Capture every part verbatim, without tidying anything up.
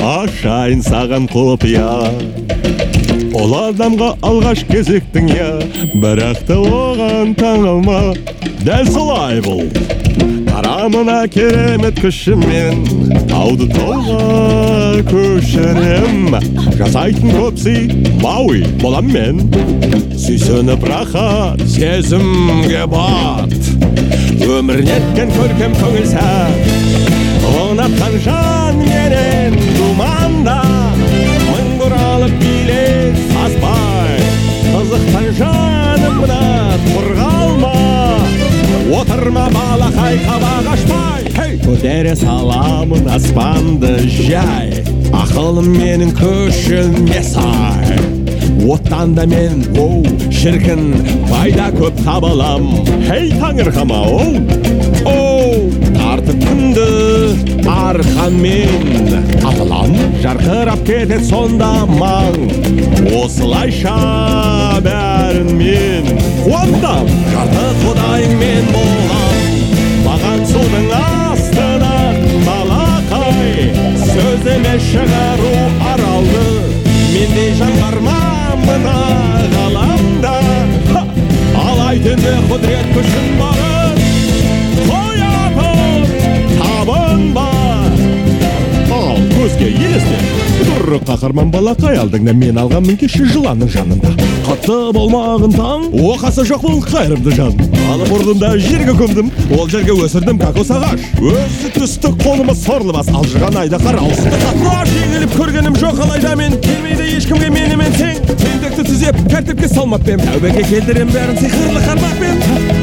ашайын саған құпия. Ол адамға алғаш кезіктің я, бірақ та оған таңылма. Дәл солай бұл қарамына керемет күшімен тауды тауға көшірем. Жасайтын көпсі Мауи болам мен. Сүйсініп рахат сезімге бат, өмір неткен көркем көңіл сәт. Ұнатқан жан менен думанда, мың бұралып билет сазбай. Қызыққан жанымда тұрғалма, отырма балақай қабақ ашпай. Көтере саламын аспанды жай, ақылым менің көшіме сай. Оттан да мен, оу, шіркін, пайда көп табылам. Хей, таңырқама, оу, оу, тартып күнді арқанмен. Атылан жарқырап кетет сонда маң, осылайша бәрін мен қуантам. Жарты құдайың мен болам, маған судың астынан балақай. Сөзіме шығару аралды, мендей жан бар ма мына ғаламда? Алайтыны құдірет күшін барын, қоятын табын бар. Ал көзге елесте тұры қақырман балақай, алдыңда мен алғанмын кеші жыланның жанында. Қатты болмағын таң, оқасы жоқ бұл қайырымды жан. Алып ұрдымда жерге көмдім, ол жерге өсірдім кокос ағаш. Өзі түсті қолыма сорлы бас, алжыған айда қараусы. Қаш еңіліп көргенім жоқ алайда мен, келмейді ешкімге менімен тең. Теңдікті түзеп, тәртіпке салмаппен, тәубеге келдірем бәрін сиқырлы қармақпен.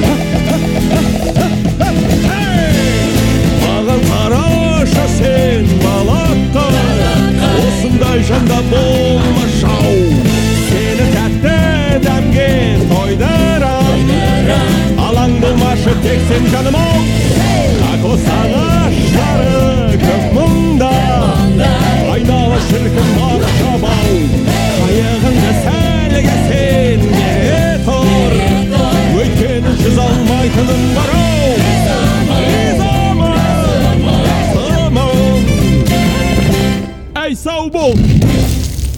Маған қараша сен балақай, осындай жанда болма шау. Сені тәтті дәмге тойдырам, алаң болмашы тек сен жаным ау. Кокос ағаштары көп мұнда, айнала шіркін бар шабау. Қайығыңды сәліге сен бере тұр, өйткені жүз алмайтының бар ау. Ризамын, сымын. Әй, сау бол!